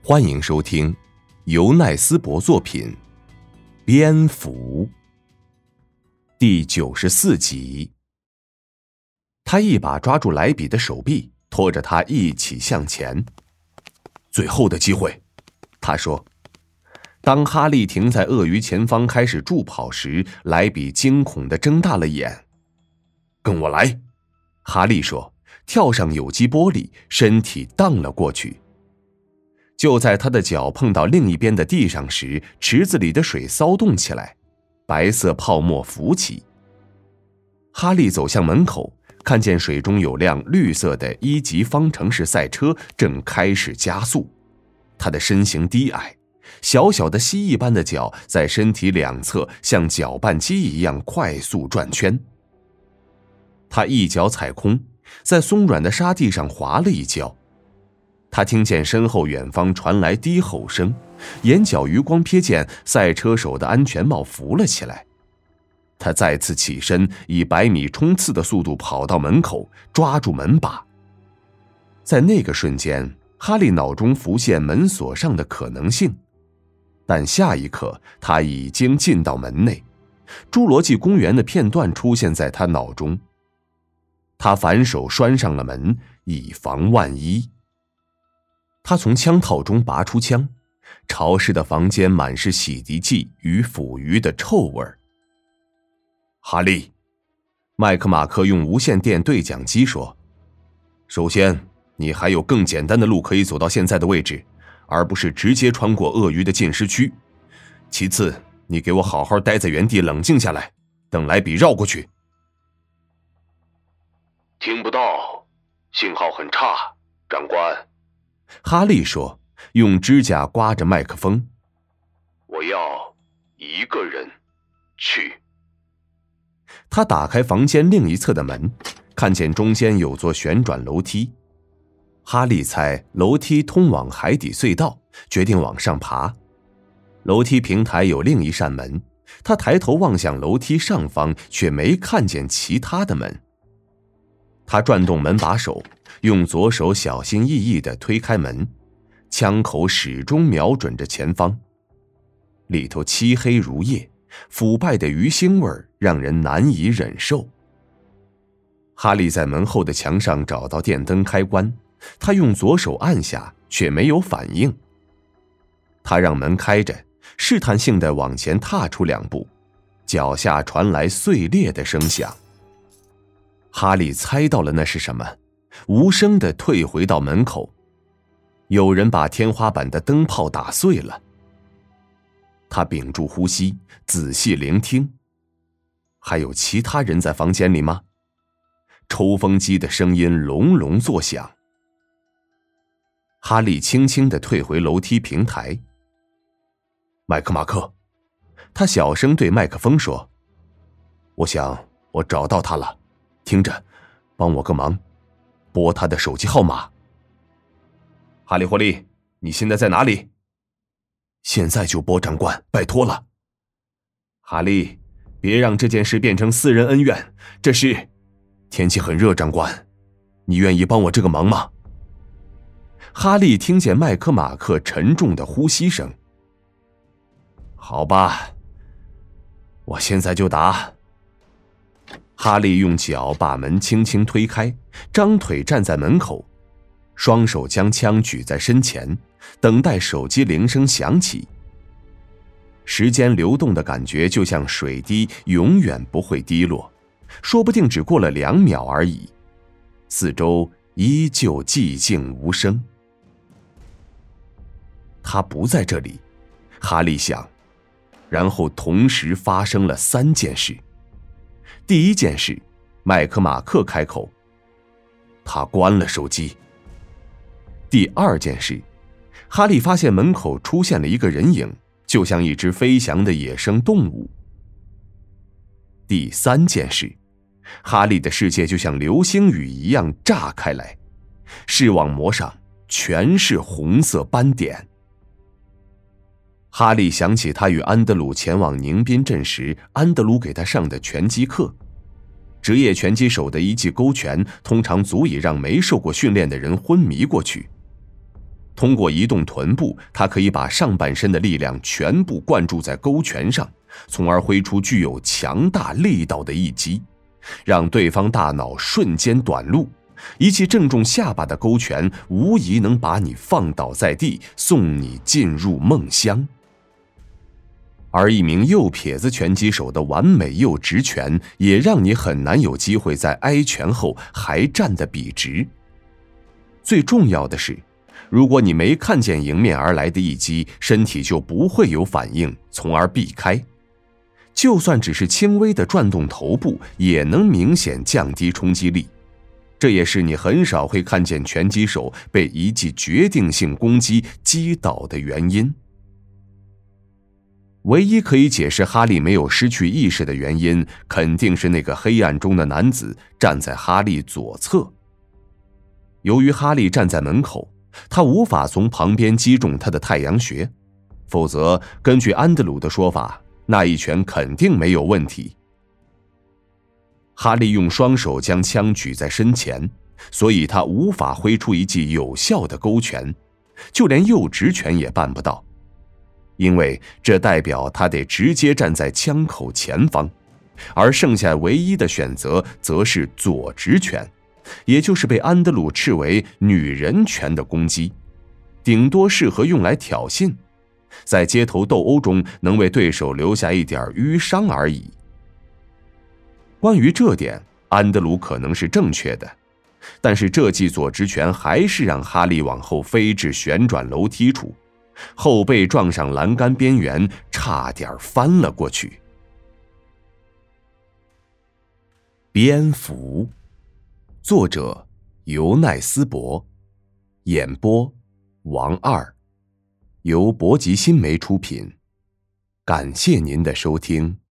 欢迎收听由奈斯伯作品《蝙蝠》第94集。他一把抓住莱比的手臂，拖着他一起向前。最后的机会，他说。当哈利停在鳄鱼前方开始助跑时，莱比惊恐地睁大了眼。跟我来，哈利说，跳上有机玻璃，身体荡了过去。就在他的脚碰到另一边的地上时，池子里的水骚动起来，白色泡沫浮起。哈利走向门口，看见水中有辆绿色的1级方程式赛车正开始加速。他的身形低矮，小小的蜥蜴般的脚在身体两侧像搅拌机一样快速转圈。他一脚踩空，在松软的沙地上滑了一跤。他听见身后远方传来低吼声，眼角余光瞥见赛车手的安全帽浮了起来。他再次起身，以100米冲刺的速度跑到门口，抓住门把。在那个瞬间，哈利脑中浮现门锁上的可能性，但下一刻他已经进到门内，侏罗纪公园的片段出现在他脑中。他反手拴上了门，以防万一。他从枪套中拔出枪，潮湿的房间满是洗涤剂与腐鱼的臭味。哈利，麦克马克用无线电对讲机说，首先你还有更简单的路可以走到现在的位置，而不是直接穿过鳄鱼的禁尸区。其次，你给我好好待在原地冷静下来，等莱比绕过去。 听不到，信号很差，长官。 哈利说，用指甲刮着麦克风。 我要一个人去。 他打开房间另一侧的门，看见中间有座旋转楼梯。哈利猜楼梯通往海底隧道，决定往上爬。楼梯平台有另一扇门，他抬头望向楼梯上方，却没看见其他的门。他转动门把手，用左手小心翼翼地推开门，枪口始终瞄准着前方。里头漆黑如夜，腐败的鱼腥味让人难以忍受。哈利在门后的墙上找到电灯开关，他用左手按下，却没有反应。他让门开着，试探性地往前踏出2步，脚下传来碎裂的声响。哈利猜到了那是什么，无声地退回到门口。有人把天花板的灯泡打碎了。他屏住呼吸，仔细聆听。还有其他人在房间里吗？抽风机的声音隆隆作响。哈利轻轻地退回楼梯平台。麦克马克，他小声对麦克风说，我想我找到他了，听着，帮我个忙，拨他的手机号码。哈利·霍利，你现在在哪里？现在就拨，长官，拜托了。哈利，别让这件事变成私人恩怨，这是……天气很热，长官，你愿意帮我这个忙吗？哈利听见麦克马克沉重的呼吸声。好吧，我现在就打。哈利用脚把门轻轻推开，张腿站在门口，双手将枪举在身前，等待手机铃声响起。时间流动的感觉就像水滴永远不会滴落，说不定只过了2秒而已。四周依旧寂静无声。他不在这里，哈利想，然后同时发生了3件事。第一件事，麦克马克开口，他关了手机。第二件事，哈利发现门口出现了一个人影，就像一只飞翔的野生动物。第3件事，哈利的世界就像流星雨一样炸开来，视网膜上全是红色斑点。哈利想起他与安德鲁前往宁宾镇时，安德鲁给他上的拳击课。职业拳击手的一记勾拳通常足以让没受过训练的人昏迷过去。 通过移动臀部，他可以把上半身的力量全部灌注在勾拳上，从而挥出具有强大力道的一击，让对方大脑瞬间短路。一记正中下巴的勾拳，无疑能把你放倒在地，送你进入梦乡。而一名右撇子拳击手的完美右直拳，也让你很难有机会在挨拳后还站得笔直。最重要的是，如果你没看见迎面而来的一击，身体就不会有反应，从而避开。就算只是轻微的转动头部，也能明显降低冲击力。这也是你很少会看见拳击手被一记决定性攻击击倒的原因。唯一可以解释哈利没有失去意识的原因，肯定是那个黑暗中的男子站在哈利左侧。由于哈利站在门口，他无法从旁边击中他的太阳穴，否则根据安德鲁的说法，那一拳肯定没有问题。哈利用双手将枪举在身前，所以他无法挥出一记有效的勾拳，就连右直拳也办不到，因为这代表他得直接站在枪口前方，而剩下唯一的选择则是左直拳，也就是被安德鲁斥为女人拳的攻击，顶多适合用来挑衅，在街头斗殴中能为对手留下一点淤伤而已。关于这点，安德鲁可能是正确的，但是这记左直拳还是让哈利往后飞至旋转楼梯处，后背撞上栏杆边缘，差点翻了过去。蝙蝠，作者尤奈斯伯，演播王二，由博吉新媒出品。感谢您的收听。